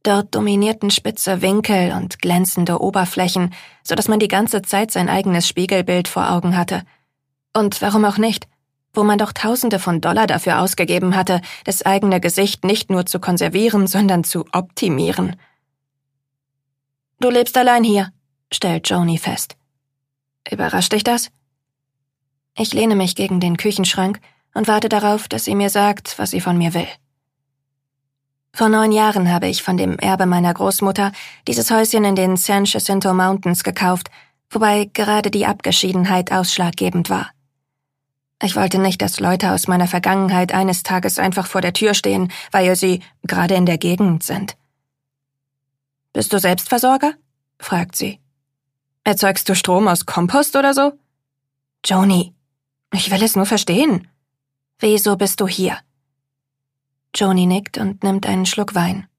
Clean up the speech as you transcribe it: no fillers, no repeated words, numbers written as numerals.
Dort dominierten spitze Winkel und glänzende Oberflächen, sodass man die ganze Zeit sein eigenes Spiegelbild vor Augen hatte. Und warum auch nicht, wo man doch Tausende von Dollar dafür ausgegeben hatte, das eigene Gesicht nicht nur zu konservieren, sondern zu optimieren. »Du lebst allein hier«, stellt Joni fest. »Überrascht dich das?« Ich lehne mich gegen den Küchenschrank und warte darauf, dass sie mir sagt, was sie von mir will. Vor 9 Jahren habe ich von dem Erbe meiner Großmutter dieses Häuschen in den San Jacinto Mountains gekauft, wobei gerade die Abgeschiedenheit ausschlaggebend war. Ich wollte nicht, dass Leute aus meiner Vergangenheit eines Tages einfach vor der Tür stehen, weil sie gerade in der Gegend sind. »Bist du Selbstversorger?« fragt sie. »Erzeugst du Strom aus Kompost oder so?« »Joni, ich will es nur verstehen. Wieso bist du hier?« Joni nickt und nimmt einen Schluck Wein.